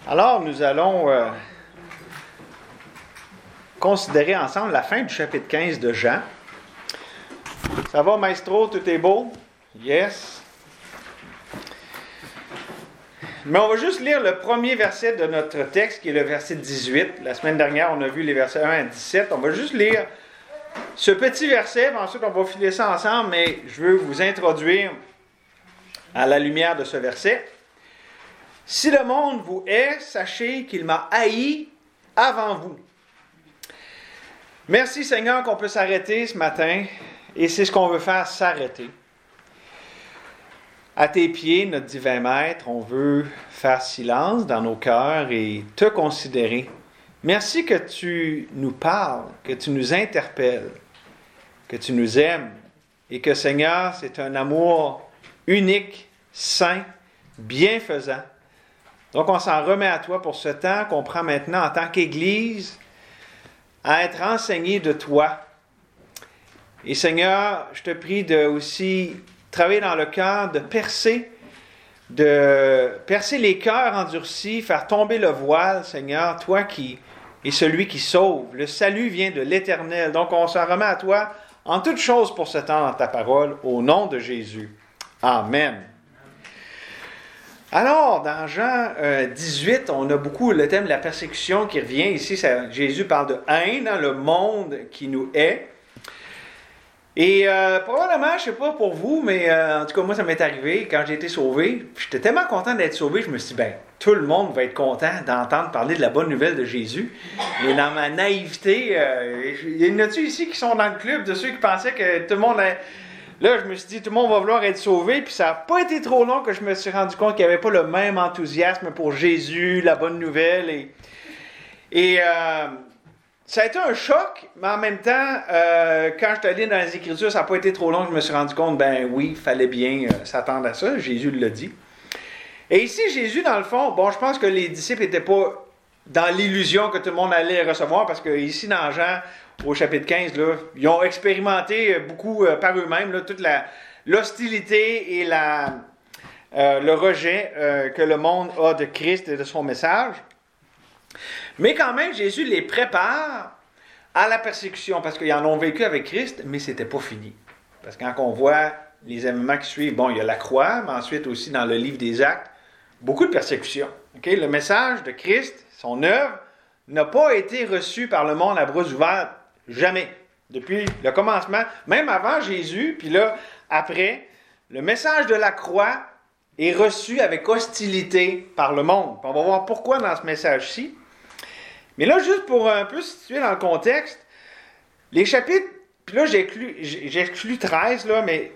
Alors, nous allons considérer ensemble la fin du chapitre 15 de Jean. Ça va, maestro? Tout est beau? Yes. Mais on va juste lire le premier verset de notre texte, qui est le verset 18. La semaine dernière, on a vu les versets 1 à 17. On va juste lire ce petit verset, puis ensuite on va filer ça ensemble, mais je veux vous introduire à la lumière de ce verset. « Si le monde vous hait, sachez qu'il m'a haï avant vous. » Merci Seigneur qu'on peut s'arrêter ce matin, et c'est ce qu'on veut faire, s'arrêter. À tes pieds, notre divin Maître, on veut faire silence dans nos cœurs et te considérer. Merci que tu nous parles, que tu nous interpelles, que tu nous aimes, et que Seigneur, c'est un amour unique, saint, bienfaisant. Donc, on s'en remet à toi pour ce temps qu'on prend maintenant en tant qu'Église à être enseigné de toi. Et Seigneur, je te prie de aussi travailler dans le cœur, de percer les cœurs endurcis, faire tomber le voile, Seigneur, toi qui es celui qui sauve. Le salut vient de l'Éternel. Donc, on s'en remet à toi en toutes choses pour ce temps dans ta parole, au nom de Jésus. Amen. Alors, dans Jean 18, on a beaucoup le thème de la persécution qui revient. Ici, Jésus parle de haine, le monde qui nous hait. Et probablement, je ne sais pas pour vous, mais en tout cas, moi, ça m'est arrivé quand j'ai été sauvé. J'étais tellement content d'être sauvé, je me suis dit, tout le monde va être content d'entendre parler de la bonne nouvelle de Jésus. Et dans ma naïveté, il y en a-tu ici qui sont dans le club de ceux qui pensaient que tout le monde... Là, je me suis dit, tout le monde va vouloir être sauvé, puis ça n'a pas été trop long que je me suis rendu compte qu'il n'y avait pas le même enthousiasme pour Jésus, la bonne nouvelle. Et ça a été un choc, mais en même temps, quand je suis allé dans les Écritures, ça n'a pas été trop long, je me suis rendu compte, oui, il fallait bien s'attendre à ça, Jésus l'a dit. Et ici, Jésus, dans le fond, je pense que les disciples n'étaient pas dans l'illusion que tout le monde allait recevoir, parce que ici, dans Jean, au chapitre 15, là, ils ont expérimenté beaucoup par eux-mêmes là, toute l'hostilité et le rejet que le monde a de Christ et de son message. Mais quand même, Jésus les prépare à la persécution, parce qu'ils en ont vécu avec Christ, mais ce n'était pas fini. Parce que quand on voit les événements qui suivent, il y a la croix, mais ensuite aussi dans le livre des Actes, beaucoup de persécutions. Okay? Le message de Christ, son œuvre, n'a pas été reçu par le monde à bras ouverts. Jamais. Depuis le commencement, même avant Jésus, puis là, après, le message de la croix est reçu avec hostilité par le monde. Puis on va voir pourquoi dans ce message-ci. Mais là, juste pour un peu situer dans le contexte, les chapitres, puis là, j'ai exclu 13, là, mais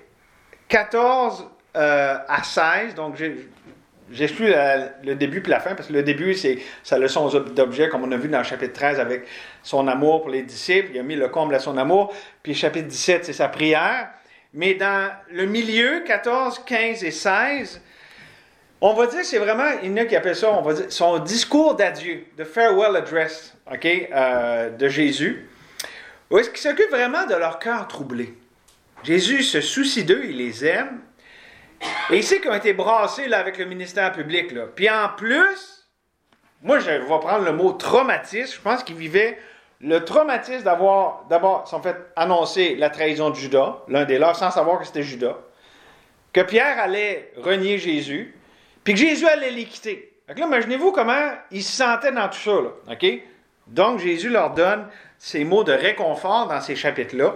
14 à 16, donc j'exclus le début puis la fin, parce que le début, c'est sa leçon d'objet, comme on a vu dans le chapitre 13, avec son amour pour les disciples. Il a mis le comble à son amour. Puis le chapitre 17, c'est sa prière. Mais dans le milieu, 14, 15 et 16, on va dire que c'est vraiment, il y en a qui appellent ça, on va dire, son discours d'adieu, the farewell address, de Jésus, où est-ce qu'il s'occupe vraiment de leur cœur troublé. Jésus se soucie d'eux, il les aime. Et ici, qu'ils ont été brassés là, avec le ministère public. Là. Puis en plus, moi, je vais prendre le mot traumatisme. Je pense qu'ils vivaient le traumatisme d'abord, ils sont fait annoncer la trahison de Judas, l'un des leurs, sans savoir que c'était Judas, que Pierre allait renier Jésus, puis que Jésus allait les quitter. Donc là, imaginez-vous comment ils se sentaient dans tout ça. Là, okay? Donc, Jésus leur donne ces mots de réconfort dans ces chapitres-là.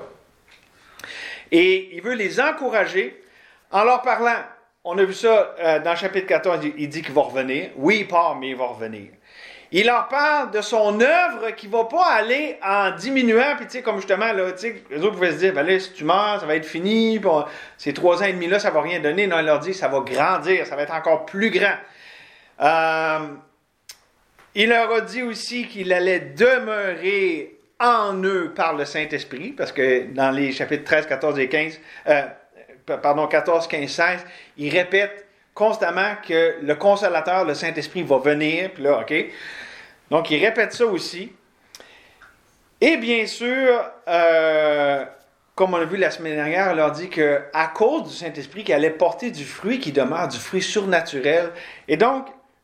Et il veut les encourager en leur parlant. On a vu ça dans le chapitre 14, il dit qu'il va revenir. Oui, il part, mais il va revenir. Il leur parle de son œuvre qui ne va pas aller en diminuant. Puis, tu sais, comme justement, là, tu sais, les autres pouvaient se dire, là, si tu meurs, ça va être fini. Puis ces 3 ans et demi-là, ça ne va rien donner. Non, il leur dit, ça va grandir, ça va être encore plus grand. Il leur a dit aussi qu'il allait demeurer en eux par le Saint-Esprit, parce que dans les chapitres 13, 14 et 15, 14, 15, 16, il répète constamment que le Consolateur, le Saint-Esprit, va venir. Puis là, OK? Donc, il répète ça aussi. Et bien sûr, comme on a vu la semaine dernière, il leur dit qu'à cause du Saint-Esprit, qu'il allait porter du fruit qui demeure, du fruit surnaturel. Et donc,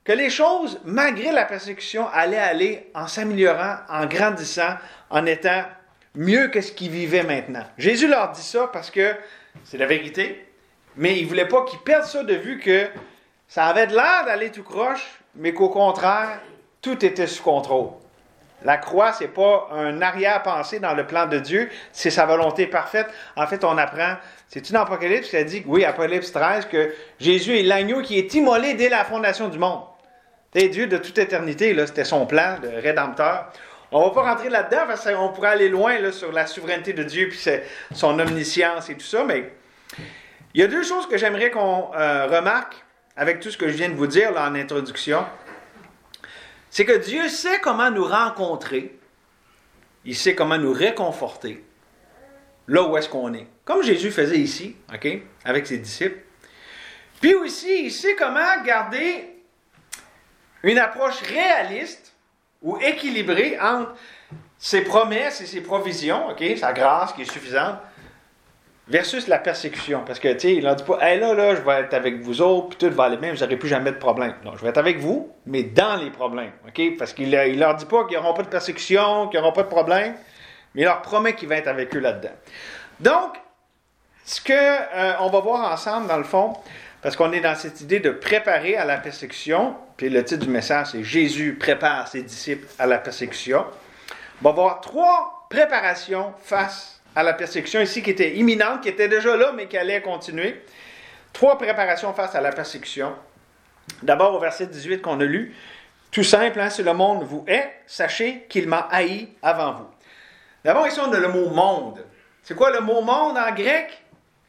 que les choses, malgré la persécution, allaient aller en s'améliorant, en grandissant, en étant mieux que ce qu'ils vivaient maintenant. Jésus leur dit ça parce que c'est la vérité, mais il ne voulait pas qu'ils perdent ça de vue que ça avait de l'air d'aller tout croche, mais qu'au contraire, tout était sous contrôle. La croix, ce n'est pas un arrière-pensée dans le plan de Dieu, c'est sa volonté parfaite. En fait, on apprend, c'est-tu dans Apocalypse qui a dit, oui, Apocalypse 13, que Jésus est l'agneau qui est immolé dès la fondation du monde. C'est Dieu de toute éternité, là, c'était son plan de rédempteur. On ne va pas rentrer là-dedans parce qu'on pourrait aller loin là, sur la souveraineté de Dieu puis son omniscience et tout ça, mais il y a deux choses que j'aimerais qu'on remarque avec tout ce que je viens de vous dire là, en introduction. C'est que Dieu sait comment nous rencontrer, il sait comment nous réconforter là où est-ce qu'on est. Comme Jésus faisait ici, OK, avec ses disciples. Puis aussi, il sait comment garder une approche réaliste ou équilibrée entre ses promesses et ses provisions, OK, sa grâce qui est suffisante, versus la persécution. Parce que, tu sais, il leur dit pas, hey, là, je vais être avec vous autres, puis tout va aller bien, vous n'aurez plus jamais de problème. Non, je vais être avec vous, mais dans les problèmes. OK? Parce qu'il leur dit pas qu'ils n'auront pas de persécution, qu'ils n'auront pas de problème, mais il leur promet qu'il va être avec eux là-dedans. Donc, ce qu'on va voir ensemble, dans le fond, parce qu'on est dans cette idée de préparer à la persécution, puis le titre du message, c'est « Jésus prépare ses disciples à la persécution ». On va voir 3 préparations face à la persécution ici qui était imminente, qui était déjà là, mais qui allait continuer. 3 préparations face à la persécution. D'abord, au verset 18 qu'on a lu, tout simple, hein, si le monde vous hait, sachez qu'il m'a haï avant vous. D'abord, ici, on a le mot monde. C'est quoi le mot monde en grec?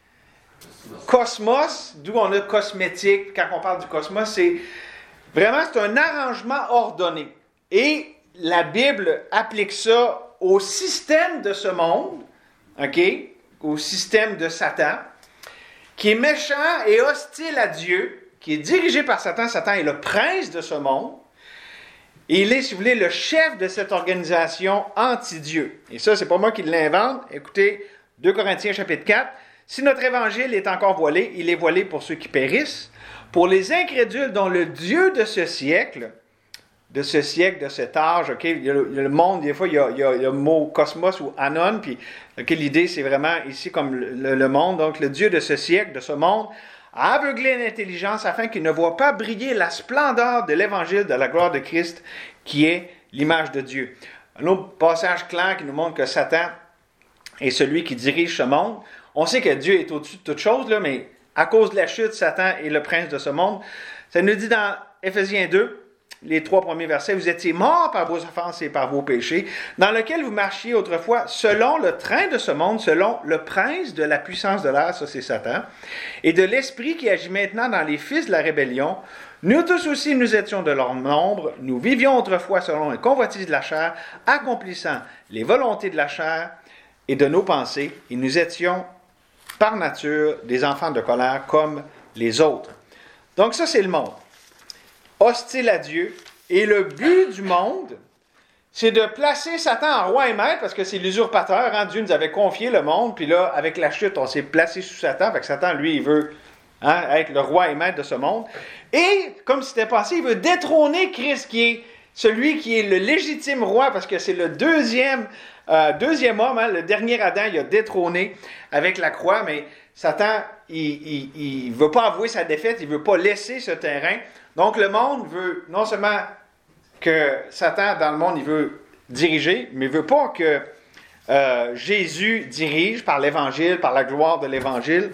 Cosmos, d'où on a cosmétique. Quand on parle du cosmos, c'est un arrangement ordonné. Et la Bible applique ça au système de ce monde, OK, au système de Satan, qui est méchant et hostile à Dieu, qui est dirigé par Satan. Satan est le prince de ce monde. Et il est, si vous voulez, le chef de cette organisation anti-Dieu. Et ça, c'est pas moi qui l'invente. Écoutez, 2 Corinthiens chapitre 4. Si notre évangile est encore voilé, il est voilé pour ceux qui périssent, pour les incrédules dont le Dieu de ce siècle, de cet âge, OK? Il y a le monde, des fois, il y a le mot cosmos ou anon, puis l'idée, c'est vraiment ici comme le monde, donc le Dieu de ce siècle, de ce monde, a aveuglé l'intelligence afin qu'il ne voit pas briller la splendeur de l'évangile de la gloire de Christ, qui est l'image de Dieu. Un autre passage clair qui nous montre que Satan est celui qui dirige ce monde. On sait que Dieu est au-dessus de toute chose, là, mais à cause de la chute, Satan est le prince de ce monde. Ça nous dit dans Éphésiens 2, les 3 premiers versets, « Vous étiez morts par vos offenses et par vos péchés, dans lesquels vous marchiez autrefois selon le train de ce monde, selon le prince de la puissance de l'air, ça c'est Satan, et de l'esprit qui agit maintenant dans les fils de la rébellion. Nous tous aussi, nous étions de leur nombre, nous vivions autrefois selon les convoitises de la chair, accomplissant les volontés de la chair et de nos pensées, et nous étions par nature des enfants de colère comme les autres. » Donc ça, c'est le monde. Hostile à Dieu. Et le but du monde, c'est de placer Satan en roi et maître, parce que c'est l'usurpateur. Hein? Dieu nous avait confié le monde, puis là, avec la chute, on s'est placé sous Satan. Fait que Satan, lui, il veut être le roi et maître de ce monde. Et, comme c'était passé, il veut détrôner Christ, qui est celui qui est le légitime roi, parce que c'est le deuxième homme, hein? Le dernier Adam, il a détrôné avec la croix, mais Satan, il ne veut pas avouer sa défaite, il ne veut pas laisser ce terrain. Donc, le monde veut non seulement que Satan, dans le monde, il veut diriger, mais il ne veut pas que Jésus dirige par l'Évangile, par la gloire de l'Évangile.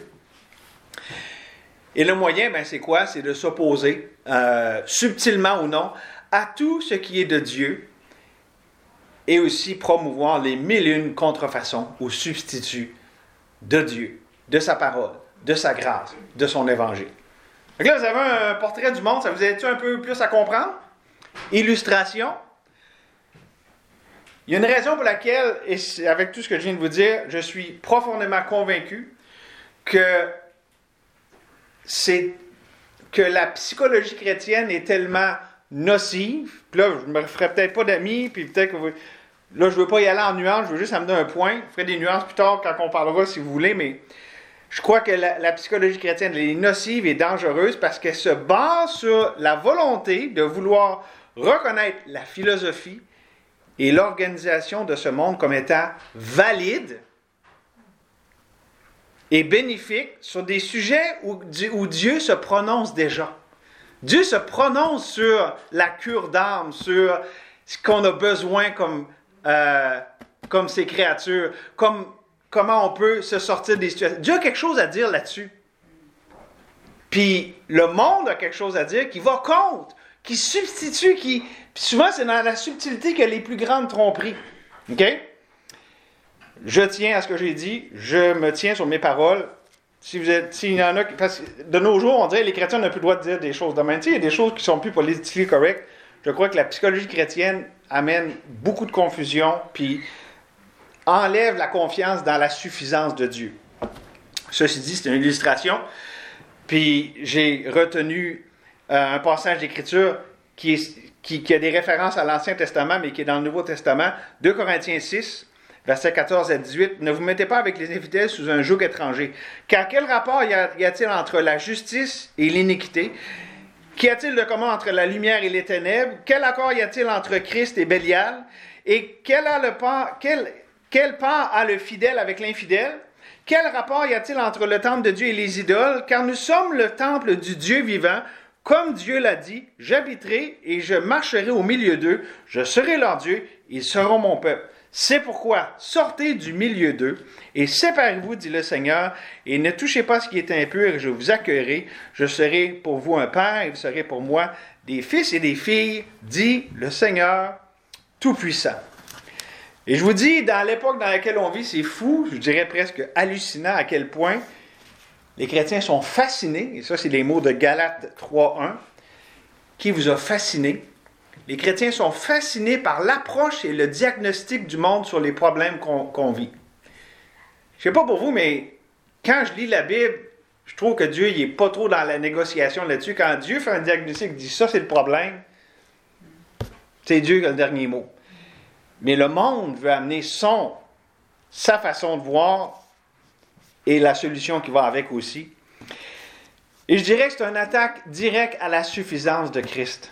Et le moyen, c'est quoi? C'est de s'opposer, subtilement ou non, à tout ce qui est de Dieu et aussi promouvoir les 1001 contrefaçons ou substituts de Dieu, de sa parole, de sa grâce, de son Évangile. Donc là, vous avez un portrait du monde, ça vous aide-tu un peu plus à comprendre? Illustration. Il y a une raison pour laquelle, et avec tout ce que je viens de vous dire, je suis profondément convaincu que la psychologie chrétienne est tellement nocive. Puis là, je ne me ferai peut-être pas d'amis, puis peut-être que là, je ne veux pas y aller en nuances, je veux juste amener un point. Je ferai des nuances plus tard quand on parlera, si vous voulez, mais Je crois que la psychologie chrétienne elle est nocive et dangereuse parce qu'elle se base sur la volonté de vouloir reconnaître la philosophie et l'organisation de ce monde comme étant valide et bénéfique sur des sujets où Dieu se prononce déjà. Dieu se prononce sur la cure d'âme, sur ce qu'on a besoin comme ces créatures, comment on peut se sortir des situations. Dieu a quelque chose à dire là-dessus. Puis le monde a quelque chose à dire qui va contre, qui substitue, puis souvent c'est dans la subtilité qu'il y a les plus grandes tromperies. OK? Je tiens à ce que j'ai dit, je me tiens sur mes paroles. S'il y en a, parce que de nos jours, on dirait que les chrétiens n'ont plus le droit de dire des choses de même. Il y a des choses qui sont plus politiquement correctes. Je crois que la psychologie chrétienne amène beaucoup de confusion, puis enlève la confiance dans la suffisance de Dieu. Ceci dit, c'est une illustration. Puis j'ai retenu un passage d'écriture qui a des références à l'Ancien Testament, mais qui est dans le Nouveau Testament. 2 Corinthiens 6, versets 14 à 18. « Ne vous mettez pas avec les infidèles sous un joug étranger. Car quel rapport y a-t-il entre la justice et l'iniquité? Qu'y a-t-il de commun entre la lumière et les ténèbres? Quel accord y a-t-il entre Christ et Bélial? Et quel part a le fidèle avec l'infidèle? Quel rapport y a-t-il entre le temple de Dieu et les idoles? Car nous sommes le temple du Dieu vivant. Comme Dieu l'a dit, j'habiterai et je marcherai au milieu d'eux. Je serai leur Dieu, ils seront mon peuple. C'est pourquoi sortez du milieu d'eux et séparez-vous, dit le Seigneur, et ne touchez pas ce qui est impur, et je vous accueillerai. Je serai pour vous un père, et vous serez pour moi des fils et des filles, dit le Seigneur Tout-Puissant. Et je vous dis, dans l'époque dans laquelle on vit, c'est fou, je dirais presque hallucinant à quel point les chrétiens sont fascinés, et ça c'est les mots de Galates 3.1, qui vous a fasciné. Les chrétiens sont fascinés par l'approche et le diagnostic du monde sur les problèmes qu'on vit. Je ne sais pas pour vous, mais quand je lis la Bible, je trouve que Dieu n'est pas trop dans la négociation là-dessus. Quand Dieu fait un diagnostic, il dit ça c'est le problème, c'est Dieu qui a le dernier mot. Mais le monde veut amener sa façon de voir et la solution qui va avec aussi. Et je dirais que c'est une attaque directe à la suffisance de Christ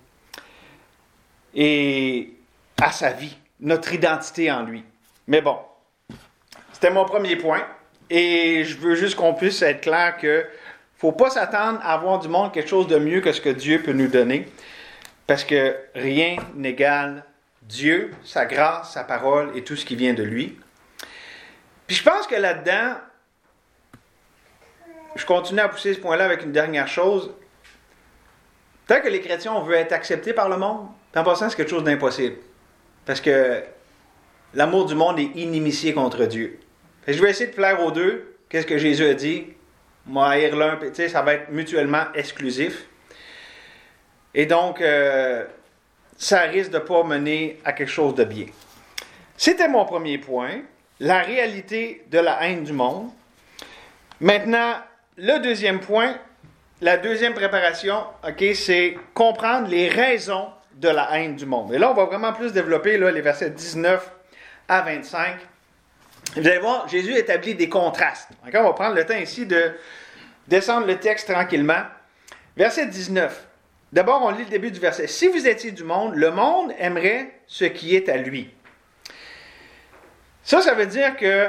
et à sa vie, notre identité en lui. Mais bon, c'était mon premier point. Et je veux juste qu'on puisse être clair que ne faut pas s'attendre à avoir du monde quelque chose de mieux que ce que Dieu peut nous donner. Parce que rien n'égale Dieu, sa grâce, sa parole et tout ce qui vient de lui. Puis je pense que là-dedans, je continue à pousser ce point-là avec une dernière chose. Tant que les chrétiens, on veut être acceptés par le monde, en passant, c'est quelque chose d'impossible. Parce que l'amour du monde est inimitié contre Dieu. Fait que je vais essayer de plaire aux deux. Qu'est-ce que Jésus a dit? Moi, haïr l'un, ça va être mutuellement exclusif. Et donc, ça risque de ne pas mener à quelque chose de bien. C'était mon premier point, la réalité de la haine du monde. Maintenant, le deuxième point, la deuxième préparation, c'est comprendre les raisons de la haine du monde. Et là, on va vraiment plus développer les versets 19 à 25. Vous allez voir, Jésus établit des contrastes. On va prendre le temps ici de descendre le texte tranquillement. Verset 19. D'abord, on lit le début du verset. « Si vous étiez du monde, le monde aimerait ce qui est à lui. » Ça veut dire que,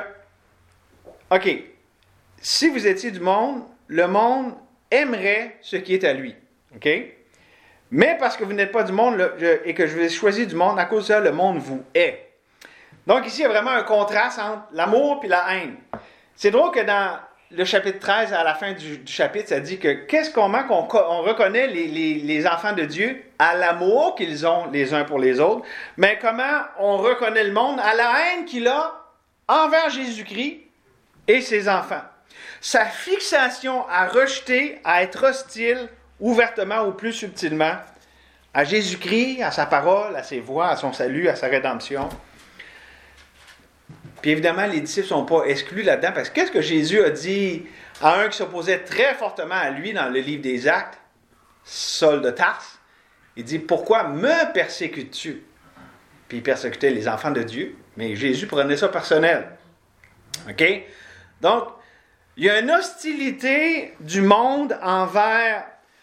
si vous étiez du monde, le monde aimerait ce qui est à lui. OK? Mais parce que vous n'êtes pas du monde et que je vous ai choisi du monde, à cause de ça, le monde vous hait. Donc ici, il y a vraiment un contraste entre l'amour et la haine. C'est drôle que dans le chapitre 13, à la fin du chapitre, ça dit que comment on reconnaît les enfants de Dieu à l'amour qu'ils ont les uns pour les autres, mais comment on reconnaît le monde à la haine qu'il a envers Jésus-Christ et ses enfants. Sa fixation à rejeter, à être hostile, ouvertement ou plus subtilement, à Jésus-Christ, à sa parole, à ses voies, à son salut, à sa rédemption. Puis évidemment, les disciples ne sont pas exclus là-dedans, parce que qu'est-ce que Jésus a dit à un qui s'opposait très fortement à lui dans le livre des Actes, Saul de Tarse? Il dit, « Pourquoi me persécutes-tu? » Puis il persécutait les enfants de Dieu, mais Jésus prenait ça personnel. OK? Donc, il y a une hostilité du monde envers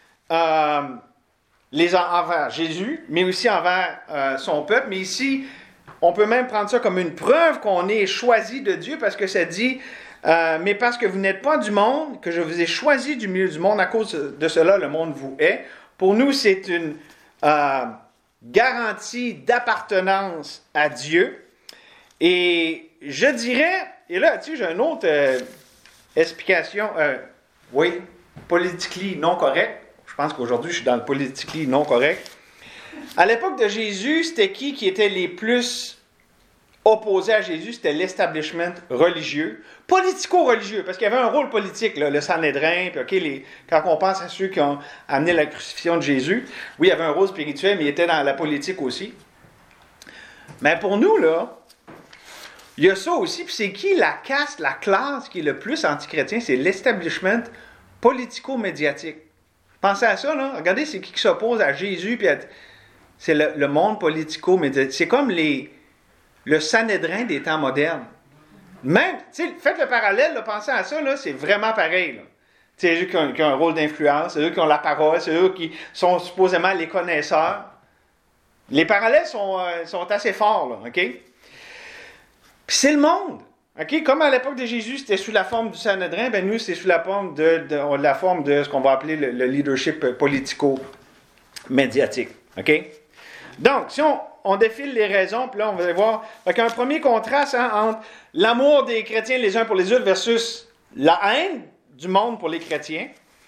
Jésus, mais aussi envers son peuple. Mais ici, on peut même prendre ça comme une preuve qu'on est choisi de Dieu, parce que ça dit mais parce que vous n'êtes pas du monde, que je vous ai choisi du milieu du monde, à cause de cela, le monde vous hait. Pour nous, c'est une garantie d'appartenance à Dieu. Et je dirais, et là, tu sais, j'ai une autre explication, politically non correct. Je pense qu'aujourd'hui, je suis dans le politically non correct. À l'époque de Jésus, c'était qui étaient les plus opposés à Jésus? C'était l'establishment religieux, politico-religieux, parce qu'il y avait un rôle politique, là, le Sanhédrin, puis quand on pense à ceux qui ont amené la crucifixion de Jésus, oui, il y avait un rôle spirituel, mais il était dans la politique aussi. Mais pour nous, là, il y a ça aussi, puis c'est qui la caste, la classe qui est le plus antichrétien? C'est l'establishment politico-médiatique. Pensez à ça, là. Regardez, c'est qui s'oppose à Jésus, puis c'est le monde politico-médiatique. C'est comme le Sanhédrin des temps modernes. Même, tu sais, faites le parallèle, là, pensez à ça, là, c'est vraiment pareil. C'est eux qui ont un rôle d'influence, c'est eux qui ont la parole, c'est eux qui sont supposément les connaisseurs. Les parallèles sont assez forts, là, OK? Puis c'est le monde. OK? Comme à l'époque de Jésus, c'était sous la forme du Sanhédrin, ben nous, c'est sous la forme de ce qu'on va appeler le leadership politico-médiatique. OK? Donc, si on défile les raisons, puis là, on va voir. Fait qu'un premier contraste entre l'amour des chrétiens les uns pour les autres versus la haine du monde pour les chrétiens.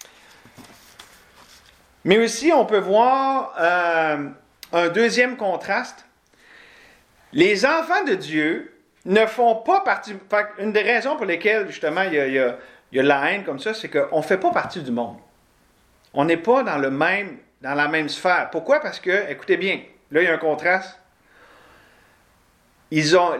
Mais aussi, on peut voir un deuxième contraste. Les enfants de Dieu ne font pas partie... Une des raisons pour lesquelles, justement, il y a la haine comme ça, c'est qu'on ne fait pas partie du monde. On n'est pas dans la même sphère. Pourquoi? Parce que, écoutez bien, là, il y a un contraste. Ils ont...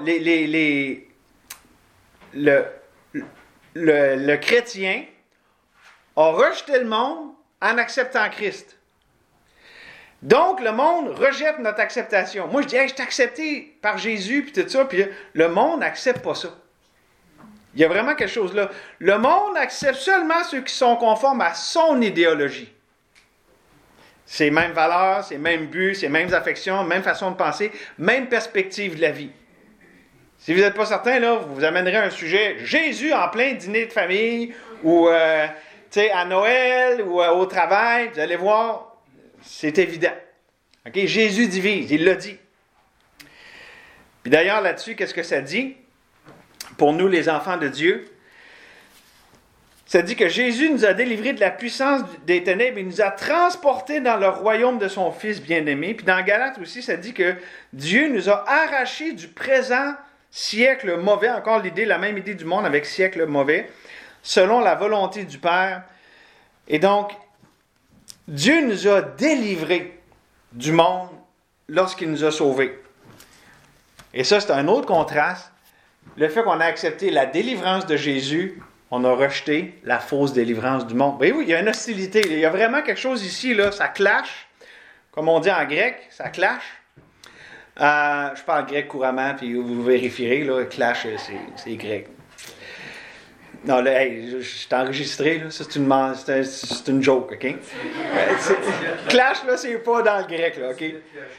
Le chrétien a rejeté le monde en acceptant Christ. Donc, le monde rejette notre acceptation. Moi, je dis, hey, je t'ai accepté par Jésus, puis tout ça, puis le monde n'accepte pas ça. Il y a vraiment quelque chose là. Le monde accepte seulement ceux qui sont conformes à son idéologie. Ses mêmes valeurs, ses mêmes buts, ses mêmes affections, même façon de penser, même perspective de la vie. Si vous n'êtes pas certain, là, vous amènerez un sujet Jésus en plein dîner de famille, ou à Noël, ou au travail, vous allez voir, c'est évident. Okay? Jésus divise, il l'a dit. Puis d'ailleurs, là-dessus, qu'est-ce que ça dit? Pour nous, les enfants de Dieu, ça dit que Jésus nous a délivrés de la puissance des ténèbres et nous a transportés dans le royaume de son Fils bien-aimé. Puis dans Galates aussi, ça dit que Dieu nous a arrachés du présent siècle mauvais, encore la même idée du monde avec siècle mauvais, selon la volonté du Père. Et donc, Dieu nous a délivrés du monde lorsqu'il nous a sauvés. Et ça, c'est un autre contraste. Le fait qu'on a accepté la délivrance de Jésus, on a rejeté la fausse délivrance du monde. Voyez-vous, il y a une hostilité. Il y a vraiment quelque chose ici, là, ça clash. Comme on dit en grec, ça clash. Je parle grec couramment, puis vous vérifierez, là, clash, c'est grec. Non, là, hey, je suis enregistré, là, ça c'est une joke, OK? Clash, là, c'est pas dans le grec, là, OK?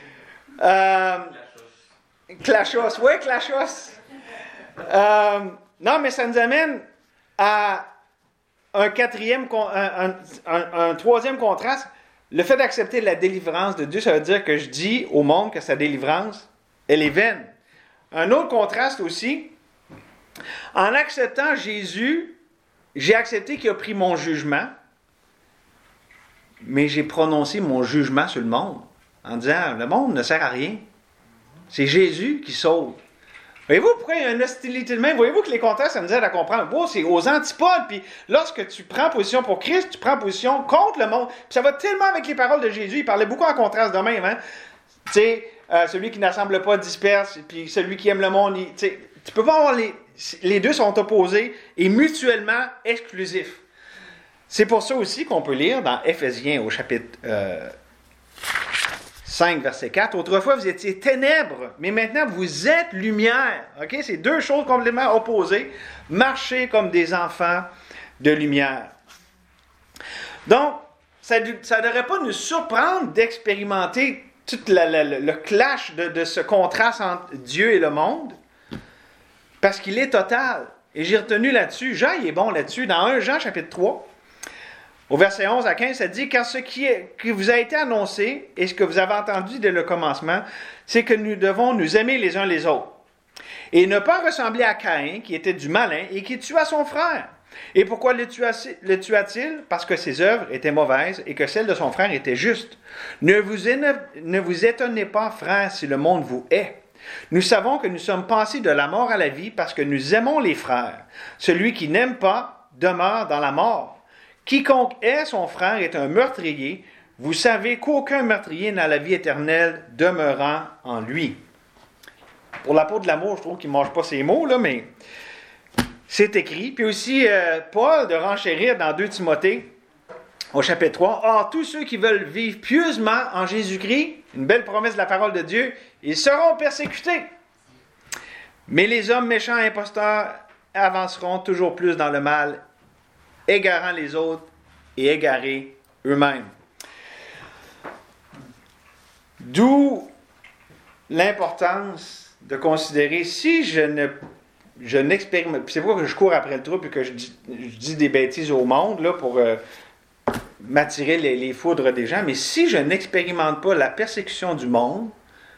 Clashos, ouais, clashos. Non, mais ça nous amène à un troisième contraste. Le fait d'accepter la délivrance de Dieu, ça veut dire que je dis au monde que sa délivrance, elle est vaine. Un autre contraste aussi, en acceptant Jésus, j'ai accepté qu'il a pris mon jugement, mais j'ai prononcé mon jugement sur le monde, en disant, le monde ne sert à rien. C'est Jésus qui sauve. Voyez-vous pourquoi il y a une hostilité de même? Voyez-vous que les contrastes, ça nous aide à comprendre. Oh, c'est aux antipodes. Puis lorsque tu prends position pour Christ, tu prends position contre le monde. Puis ça va tellement avec les paroles de Jésus. Il parlait beaucoup en contraste de même. Hein? Tu sais, celui qui n'assemble pas disperse. Puis celui qui aime le monde, tu peux pas avoir les deux sont opposés et mutuellement exclusifs. C'est pour ça aussi qu'on peut lire dans Éphésiens au chapitre 5, verset 4. Autrefois, vous étiez ténèbres, mais maintenant, vous êtes lumière. OK? C'est deux choses complètement opposées. Marchez comme des enfants de lumière. Donc, ça ne devrait pas nous surprendre d'expérimenter tout le clash de ce contraste entre Dieu et le monde, parce qu'il est total. Et j'ai retenu là-dessus, Jean il est bon là-dessus, dans 1 Jean chapitre 3, au verset 11 à 15, ça dit « Car ce qui vous a été annoncé et ce que vous avez entendu dès le commencement, c'est que nous devons nous aimer les uns les autres. Et ne pas ressembler à Caïn, qui était du malin et qui tua son frère. Et pourquoi le tua-t-il? Parce que ses œuvres étaient mauvaises et que celles de son frère étaient justes. Ne vous étonnez pas, frères, si le monde vous hait. Nous savons que nous sommes passés de la mort à la vie parce que nous aimons les frères. Celui qui n'aime pas demeure dans la mort. Quiconque hait son frère est un meurtrier. Vous savez qu'aucun meurtrier n'a la vie éternelle demeurant en lui. » Pour l'apôtre de l'amour, je trouve qu'il ne mange pas ces mots, là, mais c'est écrit. Puis aussi, Paul de renchérir dans 2 Timothée, au chapitre 3. « Or, tous ceux qui veulent vivre pieusement en Jésus-Christ, une belle promesse de la parole de Dieu, ils seront persécutés. Mais les hommes méchants et imposteurs avanceront toujours plus dans le mal, égarant les autres et égarés eux-mêmes. » D'où l'importance de considérer, si je n'expérimente, c'est pourquoi que je cours après le trou et que je dis des bêtises au monde là, pour m'attirer les foudres des gens, mais si je n'expérimente pas la persécution du monde,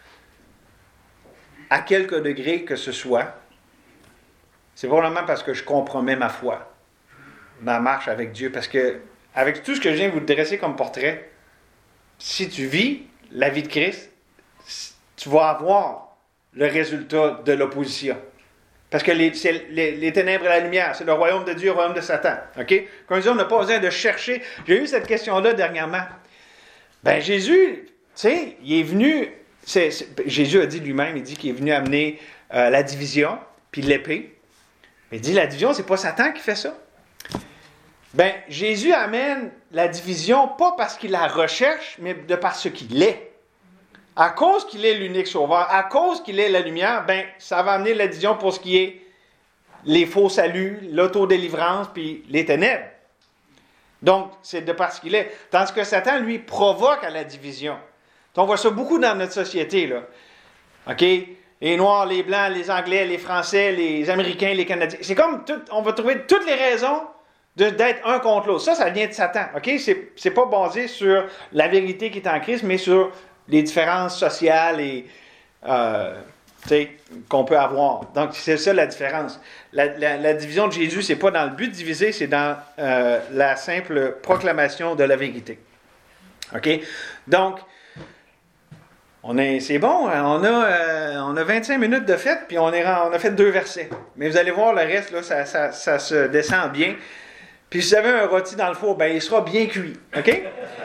à quelque degré que ce soit, c'est probablement parce que je compromets ma foi, ma marche avec Dieu, parce que avec tout ce que je viens de vous dresser comme portrait, si tu vis la vie de Christ, tu vas avoir le résultat de l'opposition. Parce que c'est les ténèbres et la lumière, c'est le royaume de Dieu et le royaume de Satan. OK? Comme je dis, on n'a pas besoin de chercher. J'ai eu cette question-là dernièrement. Ben Jésus, tu sais, il est venu, Jésus a dit lui-même, il dit qu'il est venu amener la division, puis l'épée. Mais il dit, la division, c'est pas Satan qui fait ça. Ben, Jésus amène la division pas parce qu'il la recherche, mais de par ce qu'il est. À cause qu'il est l'unique sauveur, à cause qu'il est la lumière, ben, ça va amener la division pour ce qui est les faux saluts, l'autodélivrance, puis les ténèbres. Donc, c'est de parce qu'il est. Tandis que Satan, lui, provoque à la division. Donc, on voit ça beaucoup dans notre société, là. OK? Les Noirs, les Blancs, les Anglais, les Français, les Américains, les Canadiens. C'est comme, on va trouver toutes les raisons d'être un contre l'autre. Ça vient de Satan. OK? C'est pas basé sur la vérité qui est en Christ, mais sur les différences sociales et qu'on peut avoir. Donc, c'est ça la différence. La division de Jésus, c'est pas dans le but de diviser, c'est dans la simple proclamation de la vérité. OK? Donc, c'est bon, hein? On a 25 minutes de fête, puis on a fait 2 versets. Mais vous allez voir, le reste, là, ça se descend bien. Puis si vous avez un rôti dans le four, ben il sera bien cuit. OK?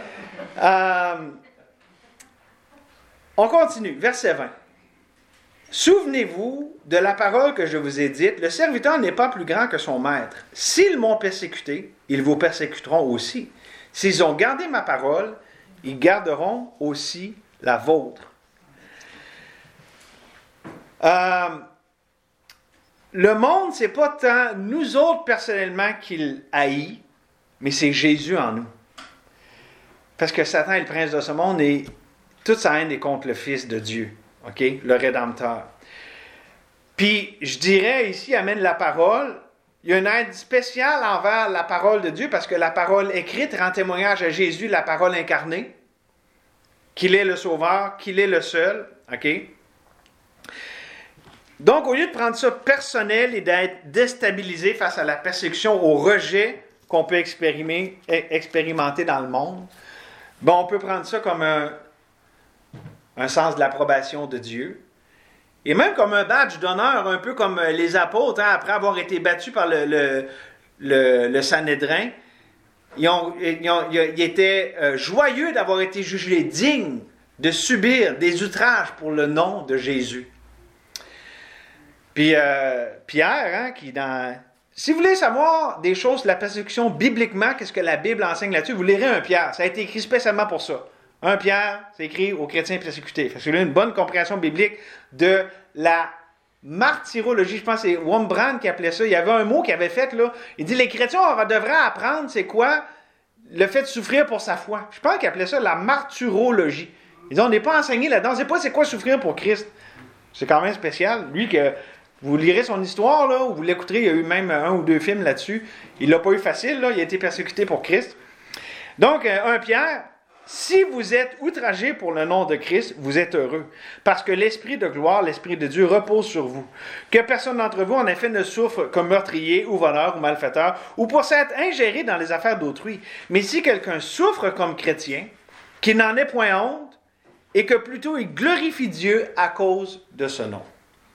On continue, verset 20. Souvenez-vous de la parole que je vous ai dite, le serviteur n'est pas plus grand que son maître. S'ils m'ont persécuté, ils vous persécuteront aussi. S'ils ont gardé ma parole, ils garderont aussi la vôtre. Le monde, c'est pas tant nous autres personnellement qu'il haït, mais c'est Jésus en nous. Parce que Satan est le prince de ce monde et toute sa haine est contre le Fils de Dieu, OK? Le Rédempteur. Puis, je dirais ici, amène la parole, il y a une aide spéciale envers la parole de Dieu parce que la parole écrite rend témoignage à Jésus, la parole incarnée, qu'il est le Sauveur, qu'il est le seul, OK? Donc, au lieu de prendre ça personnel et d'être déstabilisé face à la persécution, au rejet qu'on peut expérimenter dans le monde, ben, on peut prendre ça comme un sens de l'approbation de Dieu. Et même comme un badge d'honneur, un peu comme les apôtres, hein, après avoir été battus par le Sanhédrin, ils étaient joyeux d'avoir été jugés dignes de subir des outrages pour le nom de Jésus. Puis Pierre, hein, si vous voulez savoir des choses de la persécution bibliquement, qu'est-ce que la Bible enseigne là-dessus, vous lirez un Pierre. Ça a été écrit spécialement pour ça. 1 Pierre, c'est écrit aux chrétiens persécutés. C'est une bonne compréhension biblique de la martyrologie. Je pense que c'est Wurmbrand qui appelait ça. Il y avait un mot qu'il avait fait, là. Il dit, les chrétiens devraient apprendre, c'est quoi? Le fait de souffrir pour sa foi. Je pense qu'il appelait ça la martyrologie. Il dit, on n'est pas enseigné là-dedans. On ne sait pas c'est quoi souffrir pour Christ. C'est quand même spécial. Lui, que vous lirez son histoire, là, ou vous l'écouterez, il y a eu même 1 ou 2 films là-dessus. Il ne l'a pas eu facile, là. Il a été persécuté pour Christ. Donc, 1 Pierre, si vous êtes outragés pour le nom de Christ, vous êtes heureux, parce que l'Esprit de gloire, l'Esprit de Dieu repose sur vous. Que personne d'entre vous, en effet, ne souffre comme meurtrier ou voleur ou malfaiteur, ou pour s'être ingéré dans les affaires d'autrui. Mais si quelqu'un souffre comme chrétien, qu'il n'en ait point honte, et que plutôt il glorifie Dieu à cause de ce nom.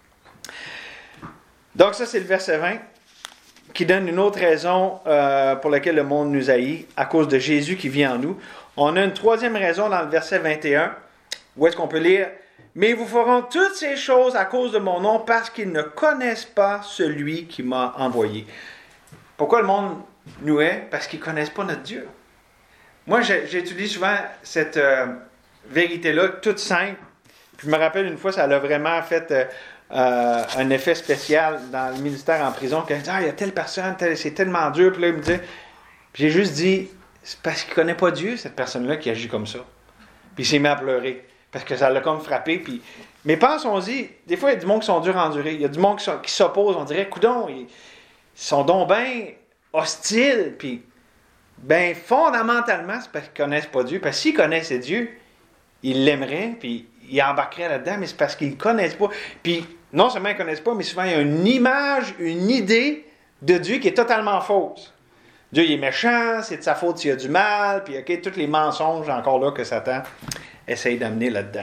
Donc ça, c'est le verset 20, qui donne une autre raison pour laquelle le monde nous haït, à cause de Jésus qui vit en nous. On a une troisième raison dans le verset 21, où est-ce qu'on peut lire « Mais ils vous feront toutes ces choses à cause de mon nom, parce qu'ils ne connaissent pas celui qui m'a envoyé. » Pourquoi le monde nous hait? Parce qu'ils ne connaissent pas notre Dieu. Moi, j'étudie souvent cette vérité-là, toute simple. Puis je me rappelle une fois, ça a vraiment fait un effet spécial dans le ministère en prison. Quand il y a telle personne, c'est tellement dur. Puis là, il me dit, puis j'ai juste dit, c'est parce qu'il ne connaît pas Dieu, cette personne-là, qui agit comme ça. Puis il s'est mis à pleurer, parce que ça l'a comme frappé. Puis... Mais pensons-y, des fois, il y a du monde qui sont durs à endurer. Il y a du monde qui s'oppose. On dirait, coudon, ils sont donc bien hostiles. Puis, ben fondamentalement, c'est parce qu'ils ne connaissent pas Dieu. Parce que s'ils connaissaient Dieu, ils l'aimeraient, puis ils embarqueraient là-dedans, mais c'est parce qu'ils ne connaissent pas. Puis, non seulement ils ne connaissent pas, mais souvent, il y a une image, une idée de Dieu qui est totalement fausse. Dieu, il est méchant, c'est de sa faute s'il y a du mal, puis OK, tous les mensonges encore là que Satan essaye d'amener là-dedans.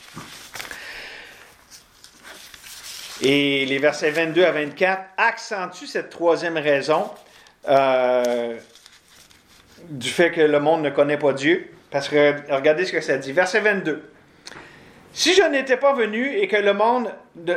Et les versets 22 à 24 accentuent cette troisième raison du fait que le monde ne connaît pas Dieu. Parce que regardez ce que ça dit. Verset 22. Si je n'étais pas venu et que le monde...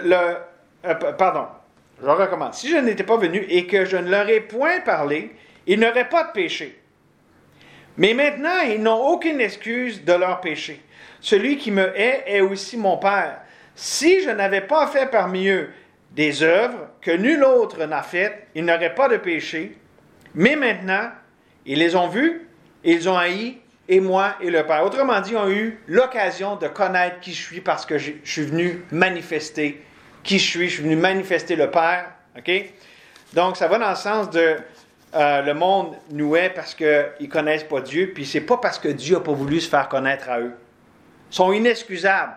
je recommence. Si je n'étais pas venu et que je ne leur ai point parlé, ils n'auraient pas de péché. Mais maintenant, ils n'ont aucune excuse de leur péché. Celui qui me hait est aussi mon Père. Si je n'avais pas fait parmi eux des œuvres que nul autre n'a faites, ils n'auraient pas de péché. Mais maintenant, ils les ont vus, ils ont haï, et moi et le Père. Autrement dit, ils ont eu l'occasion de connaître qui je suis parce que je suis venu manifester qui je suis venu manifester le Père. Okay? Donc, ça va dans le sens de le monde nous hait parce qu'ils ne connaissent pas Dieu, puis c'est pas parce que Dieu n'a pas voulu se faire connaître à eux. Ils sont inexcusables.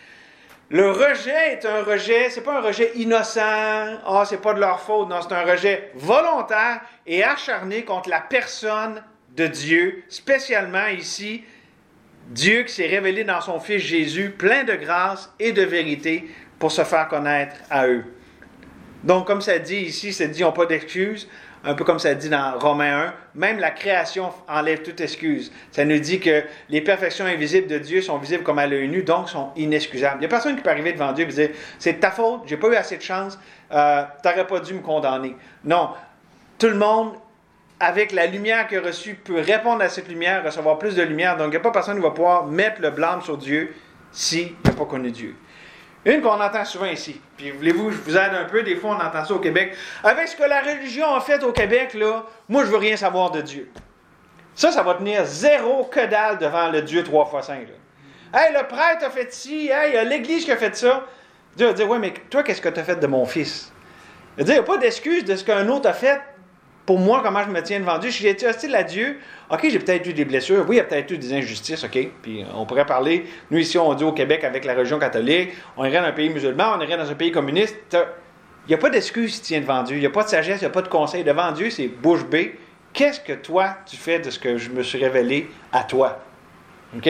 Le rejet est un rejet, c'est pas un rejet innocent, c'est pas de leur faute, non, c'est un rejet volontaire et acharné contre la personne de Dieu, spécialement ici, Dieu qui s'est révélé dans son Fils Jésus, plein de grâce et de vérité pour se faire connaître à eux. Donc, comme ça dit ici, ça dit, ils n'ont pas d'excuses, un peu comme ça dit dans Romains 1, même la création enlève toute excuse. Ça nous dit que les perfections invisibles de Dieu sont visibles comme à l'œil nu, donc sont inexcusables. Il n'y a personne qui peut arriver devant Dieu et dire, c'est de ta faute, j'ai pas eu assez de chance, tu n'aurais pas dû me condamner. Non, tout le monde, avec la lumière qu'il a reçue, peut répondre à cette lumière, recevoir plus de lumière. Donc, il n'y a pas personne qui va pouvoir mettre le blâme sur Dieu s'il n'a pas connu Dieu. Une qu'on entend souvent ici, puis voulez-vous, je vous aide un peu, des fois on entend ça au Québec. Avec ce que la religion a fait au Québec, là, moi je veux rien savoir de Dieu. Ça va tenir zéro que dalle devant le Dieu 3 x 5. Là. Hey, le prêtre a fait ci, hey, l'Église qui a fait ça. Dieu va dire, ouais, mais toi, qu'est-ce que tu as fait de mon fils? Il va dire, il n'y a pas d'excuse de ce qu'un autre a fait pour moi, comment je me tiens devant Dieu. Si j'ai été hostile à Dieu, OK, j'ai peut-être eu des blessures, oui, il y a peut-être eu des injustices, OK. Puis on pourrait parler, nous ici, on dit au Québec avec la religion catholique, on irait dans un pays musulman, on irait dans un pays communiste. Il n'y a pas d'excuse si tu tiens devant Dieu. Il n'y a pas de sagesse, il n'y a pas de conseil. Devant Dieu, c'est bouche bée. Qu'est-ce que toi, tu fais de ce que je me suis révélé à toi? OK?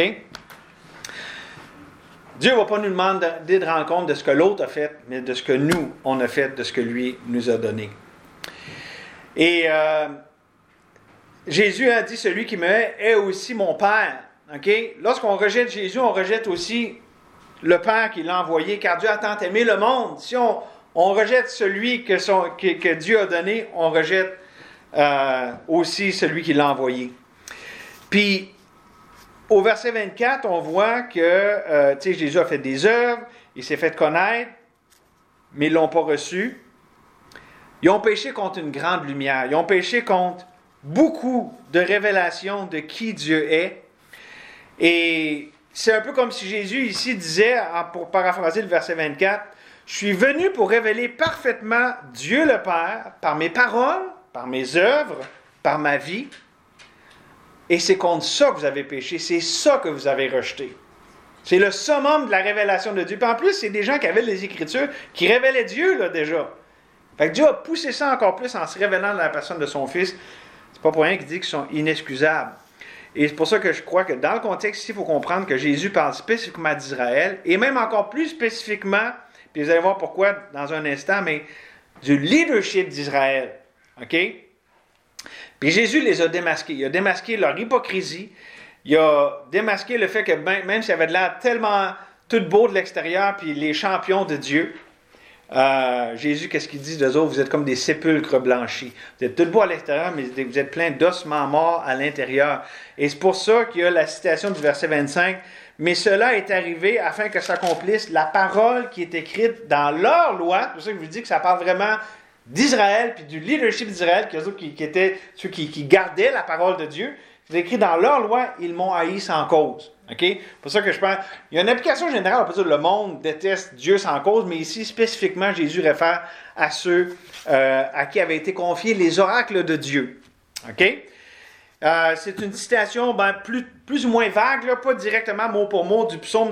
Dieu ne va pas nous demander de rendre compte de ce que l'autre a fait, mais de ce que nous, on a fait, de ce que lui nous a donné. Et Jésus a dit, celui qui me hait est aussi mon Père. Okay? Lorsqu'on rejette Jésus, on rejette aussi le Père qui l'a envoyé, car Dieu a tant aimé le monde. Si on rejette celui que Dieu a donné, on rejette aussi celui qui l'a envoyé. Puis, au verset 24, on voit que Jésus a fait des œuvres, il s'est fait connaître, mais ils ne l'ont pas reçu. Ils ont péché contre une grande lumière. Ils ont péché contre beaucoup de révélations de qui Dieu est. Et c'est un peu comme si Jésus ici disait, pour paraphraser le verset 24, « Je suis venu pour révéler parfaitement Dieu le Père par mes paroles, par mes œuvres, par ma vie. Et c'est contre ça que vous avez péché. C'est ça que vous avez rejeté. » C'est le summum de la révélation de Dieu. Puis en plus, c'est des gens qui avaient les Écritures, qui révélaient Dieu là, déjà. Fait que Dieu a poussé ça encore plus en se révélant dans la personne de son Fils. C'est pas pour rien qu'il dit qu'ils sont inexcusables. Et c'est pour ça que je crois que dans le contexte ici, il faut comprendre que Jésus parle spécifiquement d'Israël, et même encore plus spécifiquement, puis vous allez voir pourquoi dans un instant, mais du leadership d'Israël. OK? Puis Jésus les a démasqués. Il a démasqué leur hypocrisie. Il a démasqué le fait que même s'il avait de l'air tellement tout beau de l'extérieur, puis les champions de Dieu, Jésus, qu'est-ce qu'il dit d'eux autres? Vous êtes comme des sépulcres blanchis. Vous êtes tout beau à l'extérieur, mais vous êtes plein d'ossements morts à l'intérieur. Et c'est pour ça qu'il y a la citation du verset 25. « Mais cela est arrivé afin que s'accomplisse la parole qui est écrite dans leur loi. » C'est pour ça que je vous dis que ça parle vraiment d'Israël, puis du leadership d'Israël, qui étaient ceux qui gardaient la parole de Dieu. C'est écrit dans leur loi, ils m'ont haï sans cause. OK? C'est pour ça que je pense. Il y a une application générale, on peut dire que le monde déteste Dieu sans cause, mais ici, spécifiquement, Jésus réfère à ceux à qui avaient été confiés les oracles de Dieu. OK? C'est une citation plus ou moins vague, là, pas directement mot pour mot, du psaume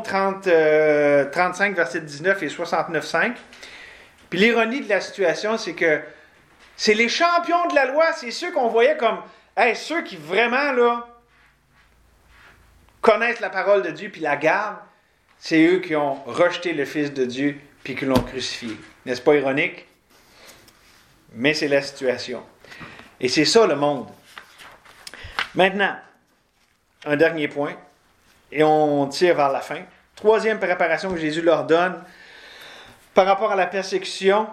35, verset 19 et 69,5. Puis l'ironie de la situation, c'est que c'est les champions de la loi, c'est ceux qu'on voyait comme ceux qui vraiment là, connaissent la parole de Dieu puis la gardent, c'est eux qui ont rejeté le Fils de Dieu puis qui l'ont crucifié. N'est-ce pas ironique? Mais c'est la situation. Et c'est ça le monde. Maintenant, un dernier point, et on tire vers la fin. Troisième préparation que Jésus leur donne par rapport à la persécution,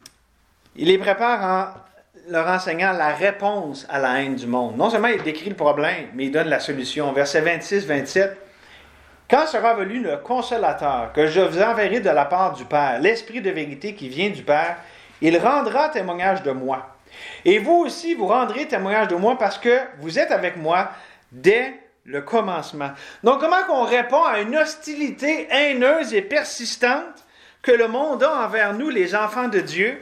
il les prépare en leur enseignant la réponse à la haine du monde. Non seulement il décrit le problème, mais il donne la solution. Verset 26-27. « Quand sera venu le Consolateur, que je vous enverrai de la part du Père, l'Esprit de vérité qui vient du Père, il rendra témoignage de moi. Et vous aussi, vous rendrez témoignage de moi parce que vous êtes avec moi dès le commencement. » Donc, comment qu'on répond à une hostilité haineuse et persistante que le monde a envers nous, les enfants de Dieu?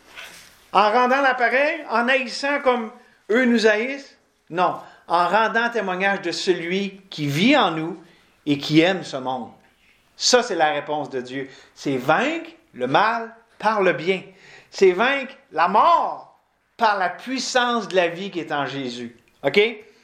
En rendant l'appareil, en haïssant comme eux nous haïssent? Non, en rendant témoignage de celui qui vit en nous et qui aime ce monde. Ça, c'est la réponse de Dieu. C'est vaincre le mal par le bien. C'est vaincre la mort par la puissance de la vie qui est en Jésus. OK?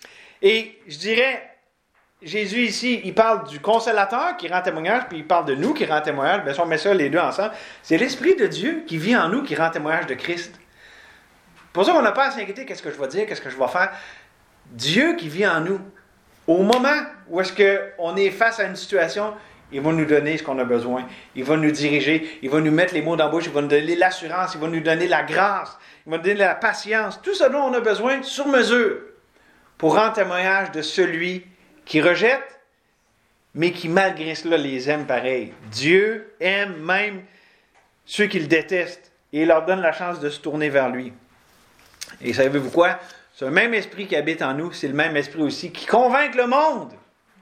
Et je dirais, Jésus ici, il parle du Consolateur qui rend témoignage, puis il parle de nous qui rend témoignage. Bien, si on met ça les deux ensemble, c'est l'Esprit de Dieu qui vit en nous qui rend témoignage de Christ. C'est pour ça qu'on n'a pas à s'inquiéter, qu'est-ce que je vais dire, qu'est-ce que je vais faire. Dieu qui vit en nous, au moment où est-ce qu'on est face à une situation, il va nous donner ce qu'on a besoin. Il va nous diriger, il va nous mettre les mots dans la bouche, il va nous donner l'assurance, il va nous donner la grâce, il va nous donner la patience, tout ce dont on a besoin sur mesure pour rendre témoignage de celui qui rejette, mais qui malgré cela les aime pareil. Dieu aime même ceux qui le détestent et il leur donne la chance de se tourner vers lui. Et savez-vous quoi? C'est le même esprit qui habite en nous, c'est le même esprit aussi qui convainc le monde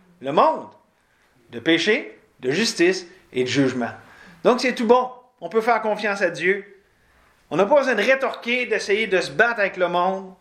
de péché, de justice et de jugement. Donc c'est tout bon. On peut faire confiance à Dieu. On n'a pas besoin de rétorquer, d'essayer de se battre avec le monde,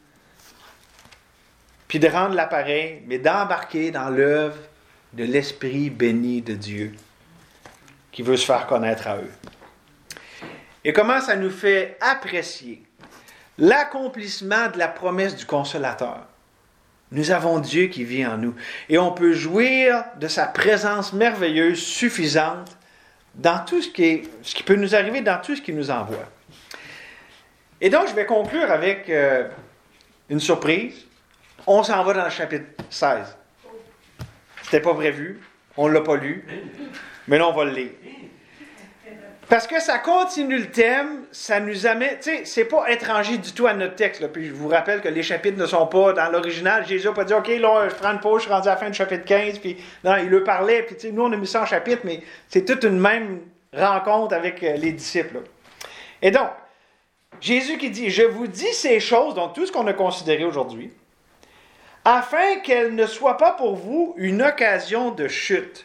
puis de rendre l'appareil, mais d'embarquer dans l'œuvre de l'Esprit béni de Dieu qui veut se faire connaître à eux. Et comment ça nous fait apprécier l'accomplissement de la promesse du Consolateur. Nous avons Dieu qui vit en nous. Et on peut jouir de sa présence merveilleuse, suffisante, dans tout ce qui peut nous arriver, dans tout ce qu'il nous envoie. Et donc, je vais conclure avec une surprise. On s'en va dans le chapitre 16. C'était pas prévu. On ne l'a pas lu. Mais là, on va le lire. Parce que ça continue le thème, ça nous amène, tu sais, c'est pas étranger du tout à notre texte. Là. Puis je vous rappelle que les chapitres ne sont pas dans l'original. Jésus n'a pas dit, OK, là, je prends une pause, je suis rendu à la fin du chapitre 15, puis non, il le parlait, puis tu sais, nous, on a mis ça en chapitre, mais c'est toute une même rencontre avec les disciples. Là. Et donc, Jésus qui dit, je vous dis ces choses, donc tout ce qu'on a considéré aujourd'hui, afin qu'elles ne soient pas pour vous une occasion de chute.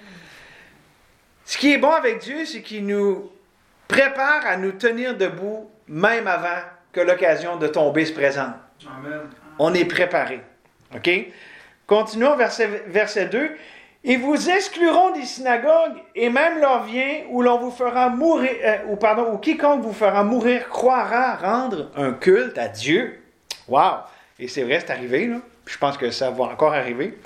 Ce qui est bon avec Dieu, c'est qu'il nous prépare à nous tenir debout même avant que l'occasion de tomber se présente. Amen. On est préparé. OK? Continuons, verset 2. « Ils vous excluront des synagogues, et même leur vient où l'on vous fera mourir, où quiconque vous fera mourir croira rendre un culte à Dieu. » Wow! Et c'est vrai, c'est arrivé, là. Je pense que ça va encore arriver.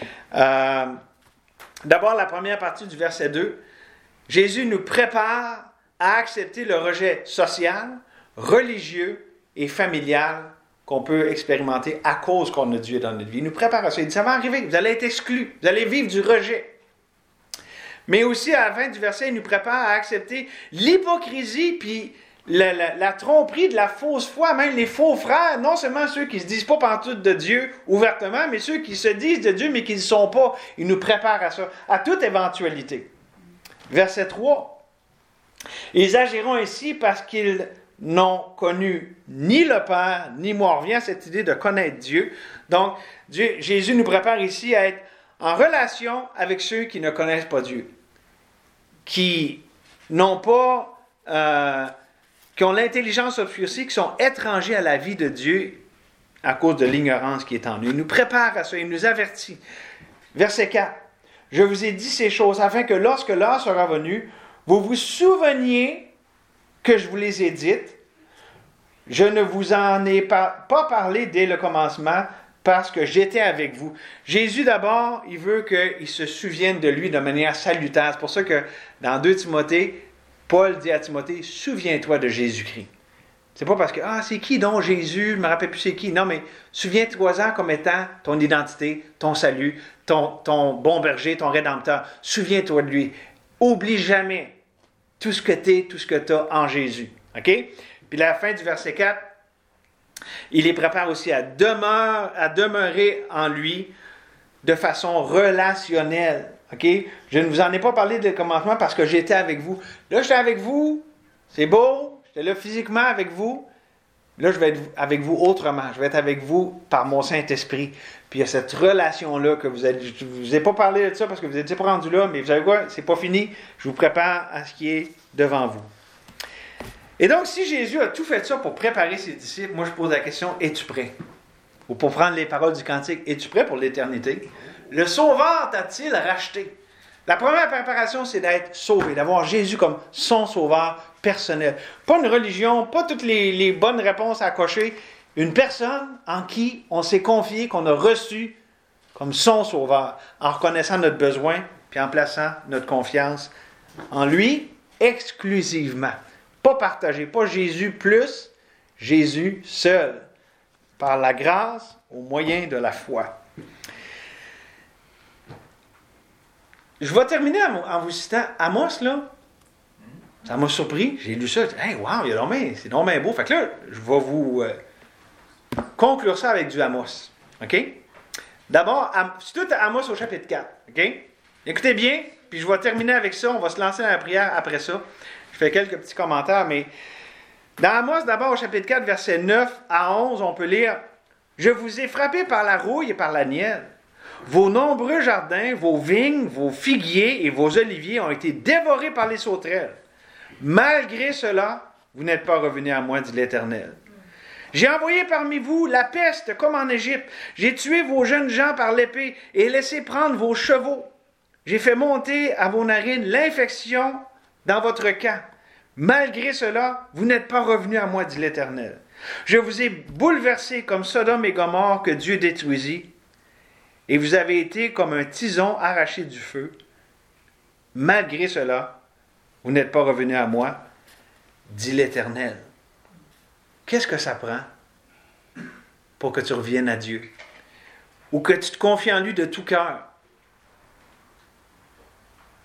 D'abord, la première partie du verset 2. Jésus nous prépare à accepter le rejet social, religieux et familial qu'on peut expérimenter à cause qu'on a Dieu dans notre vie. Il nous prépare à ça. Il dit, ça va arriver, vous allez être exclus, vous allez vivre du rejet. Mais aussi, à la fin du verset, il nous prépare à accepter l'hypocrisie puis la tromperie de la fausse foi, même les faux frères, non seulement ceux qui ne se disent pas pantoute de Dieu ouvertement, mais ceux qui se disent de Dieu mais qui ne le sont pas. Il nous prépare à ça, à toute éventualité. Verset 3. Ils agiront ainsi parce qu'ils n'ont connu ni le Père, ni moi. On revient à cette idée de connaître Dieu. Donc, Jésus nous prépare ici à être en relation avec ceux qui ne connaissent pas Dieu, qui n'ont pas, qui ont l'intelligence obscurcie, qui sont étrangers à la vie de Dieu à cause de l'ignorance qui est en eux. Il nous prépare à ça, il nous avertit. Verset 4. Je vous ai dit ces choses afin que lorsque l'heure sera venue, vous vous souveniez que je vous les ai dites. Je ne vous en ai pas parlé dès le commencement parce que j'étais avec vous. Jésus, d'abord, il veut qu'ils se souviennent de lui de manière salutaire. C'est pour ça que dans 2 Timothée, Paul dit à Timothée, souviens-toi de Jésus-Christ. C'est pas parce que, c'est qui donc Jésus, je ne me rappelle plus c'est qui. Non, mais souviens-toi-en comme étant ton identité, ton salut, ton bon berger, ton rédempteur. Souviens-toi de lui. Oublie jamais tout ce que tu es, tout ce que tu as en Jésus. OK? Puis la fin du verset 4, il les prépare aussi à demeurer en lui de façon relationnelle. OK? Je ne vous en ai pas parlé dès le commencement parce que j'étais avec vous. Là, j'étais avec vous. C'est beau. J'étais là physiquement avec vous. Là, je vais être avec vous autrement. Je vais être avec vous par mon Saint-Esprit. Puis il y a cette relation-là que je ne vous ai pas parlé de ça parce que vous n'étiez pas rendu là, mais vous savez quoi? C'est pas fini. Je vous prépare à ce qui est devant vous. Et donc, si Jésus a tout fait ça pour préparer ses disciples, moi je pose la question, es-tu prêt? Ou pour prendre les paroles du cantique, es-tu prêt pour l'éternité? Le Sauveur t'a-t-il racheté? La première préparation, c'est d'être sauvé, d'avoir Jésus comme son sauveur personnel. Pas une religion, pas toutes les bonnes réponses à cocher. Une personne en qui on s'est confié, qu'on a reçu comme son sauveur, en reconnaissant notre besoin, puis en plaçant notre confiance en lui exclusivement. Pas partagé, pas Jésus plus, Jésus seul, par la grâce au moyen de la foi. Je vais terminer en vous citant Amos, là. Ça m'a surpris. J'ai lu ça. Hey, wow, c'est donc bien beau. Fait que là, je vais vous conclure ça avec du Amos. OK? D'abord, c'est tout Amos au chapitre 4. OK? Écoutez bien, puis je vais terminer avec ça. On va se lancer dans la prière après ça. Je fais quelques petits commentaires, mais dans Amos, d'abord au chapitre 4, versets 9 à 11, on peut lire « Je vous ai frappé par la rouille et par la nielle. Vos nombreux jardins, vos vignes, vos figuiers et vos oliviers ont été dévorés par les sauterelles. Malgré cela, vous n'êtes pas revenus à moi, dit l'Éternel. J'ai envoyé parmi vous la peste comme en Égypte. J'ai tué vos jeunes gens par l'épée et laissé prendre vos chevaux. J'ai fait monter à vos narines l'infection dans votre camp. Malgré cela, vous n'êtes pas revenus à moi, dit l'Éternel. Je vous ai bouleversés comme Sodome et Gomorrhe que Dieu détruisit. Et vous avez été comme un tison arraché du feu. Malgré cela, vous n'êtes pas revenus à moi, dit l'Éternel. Qu'est-ce que ça prend pour que tu reviennes à Dieu? Ou que tu te confies en lui de tout cœur?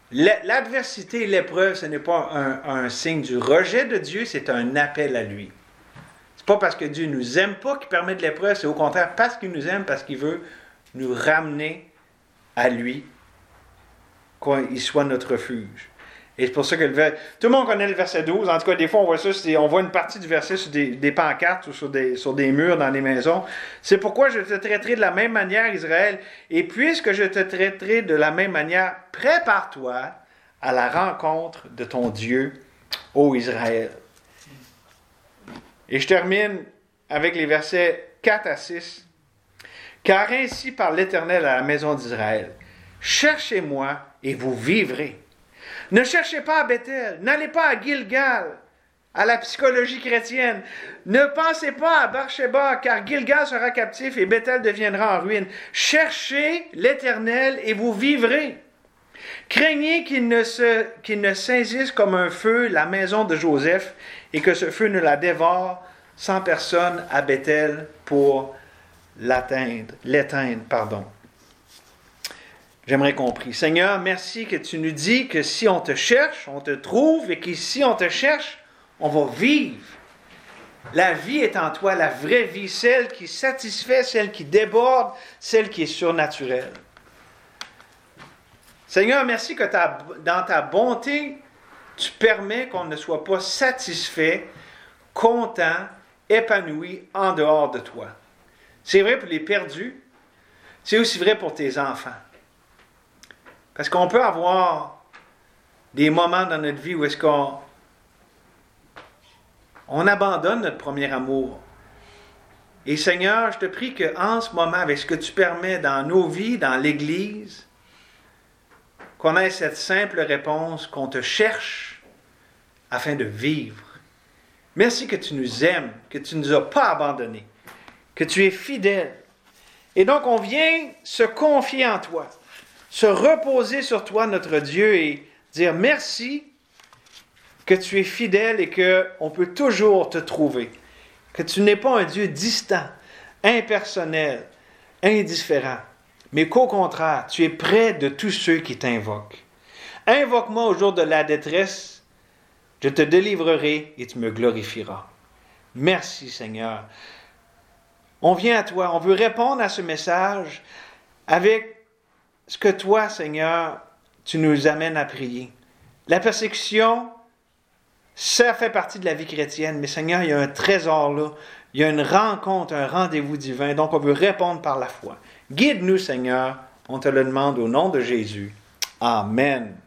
L'adversité, l'épreuve, ce n'est pas un signe du rejet de Dieu, c'est un appel à lui. C'est pas parce que Dieu ne nous aime pas qu'il permet de l'épreuve, c'est au contraire parce qu'il nous aime, parce qu'il veut nous ramener à lui, qu'il soit notre refuge. Et c'est pour ça que tout le monde connaît le verset 12. En tout cas, des fois, on voit ça, on voit une partie du verset sur des pancartes ou sur des murs dans les maisons. C'est pourquoi je te traiterai de la même manière, Israël. Et puisque je te traiterai de la même manière, prépare-toi à la rencontre de ton Dieu, ô Israël. Et je termine avec les versets 4 à 6. Car ainsi parle l'Éternel à la maison d'Israël. Cherchez-moi et vous vivrez. Ne cherchez pas à Bethel, n'allez pas à Gilgal, à la psychologie chrétienne. Ne pensez pas à Beersheba, car Gilgal sera captif et Bethel deviendra en ruine. Cherchez l'Éternel et vous vivrez. Craignez qu'il ne saisisse comme un feu la maison de Joseph et que ce feu ne la dévore sans personne à Bethel pour l'éteindre. J'aimerais qu'on prie. Seigneur, merci que tu nous dis que si on te cherche, on te trouve, et que si on te cherche, on va vivre. La vie est en toi, la vraie vie, celle qui satisfait, celle qui déborde, celle qui est surnaturelle. Seigneur, merci que dans ta bonté, tu permets qu'on ne soit pas satisfait, content, épanoui en dehors de toi. C'est vrai pour les perdus, c'est aussi vrai pour tes enfants. Parce qu'on peut avoir des moments dans notre vie où est-ce qu'on abandonne notre premier amour. Et Seigneur, je te prie qu'en ce moment, avec ce que tu permets dans nos vies, dans l'Église, qu'on ait cette simple réponse, qu'on te cherche afin de vivre. Merci que tu nous aimes, que tu ne nous as pas abandonnés, que tu es fidèle. Et donc, on vient se confier en toi. Se reposer sur toi, notre Dieu, et dire merci que tu es fidèle et qu'on peut toujours te trouver. Que tu n'es pas un Dieu distant, impersonnel, indifférent, mais qu'au contraire, tu es près de tous ceux qui t'invoquent. Invoque-moi au jour de la détresse, je te délivrerai et tu me glorifieras. Merci, Seigneur. On vient à toi, on veut répondre à ce message avec ce que toi, Seigneur, tu nous amènes à prier. La persécution, ça fait partie de la vie chrétienne, mais Seigneur, il y a un trésor là, il y a une rencontre, un rendez-vous divin, donc on veut répondre par la foi. Guide-nous, Seigneur, on te le demande au nom de Jésus. Amen.